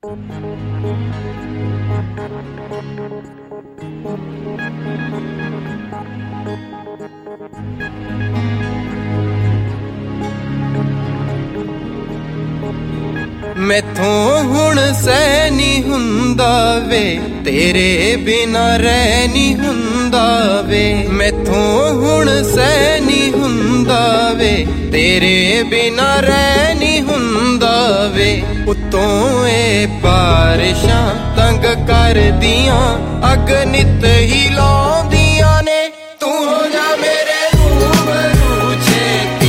मैथों हुण सह नहीं हुंदा वे, तेरे बिना रह नहीं हुंदा वे। मैथों हुण सह नहीं हुंदा वे, तेरे बिना रह नहीं हुंदा वे। उत्तों ए बारिशां तंग कर दियां, अग नित ही लाउंदियां ने। तू हो जा मेरे रूबरू छेती,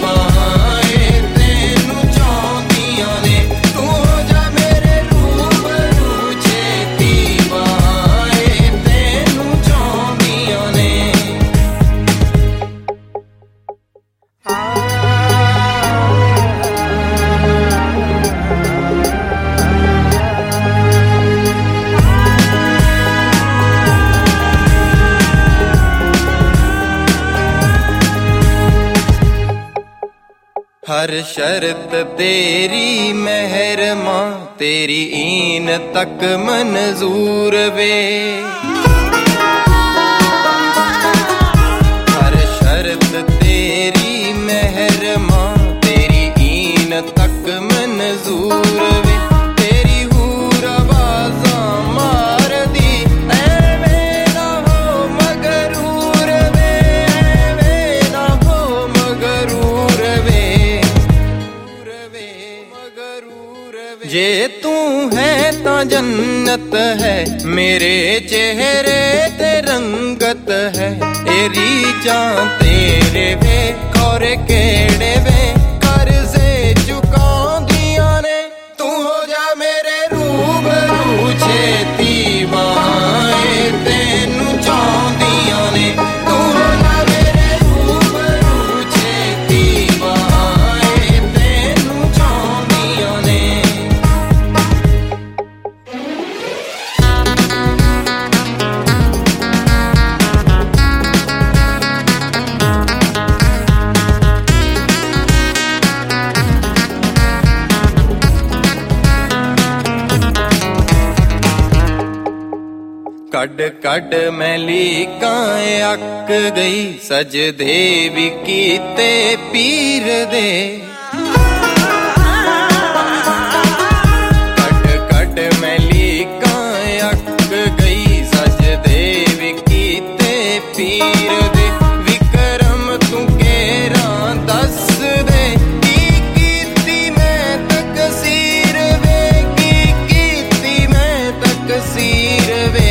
हर शर्त तेरी मेहर मां, तेरी ईन तक मंजूर वे। हर शर्त तेरी मेहर मां, तेरी ईन तक मंजूर वे। तेरी हूर आवाज़ां मार दी, ऐवें ना हो मगरूर वे, ऐवें ना हो मगरूर वे। जे तू है तां जन्नत है, मेरे चेहरे ते रंगत है। एरी जान तेरे वे खौरे केड़े वे, कर्जे चुकाउंदियां ने। तू हो जा मेरे रूबरू छेती, बाएं तेनू चाहुंदियां ने। तू हो जा मेरे रूबरू छेती, बाएं तेनू चाहुंदियां ने। कड कड मैं लीकां अक गई, सजदे भी कीते पीर दे। कड कड मैं लीकां अक गई, सजदे भी कीते पीर दे। विक्रम तू केरा दस दे, की कीती मैं तकसीर वे, की कीती मैं तकसीर वे।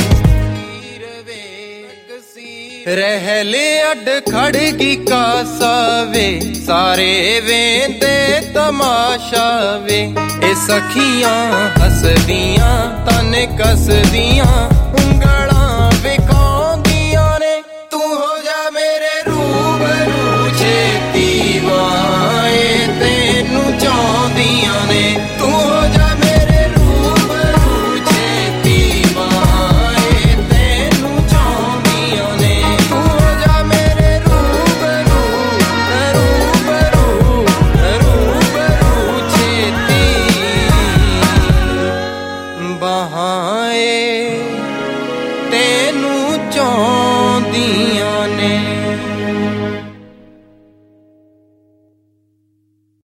रहले अड खड़गी कासा वे, सारे वेंदे तमाशा वे। ए सखियां हसदियां तन कसदियां, उंगलां विखा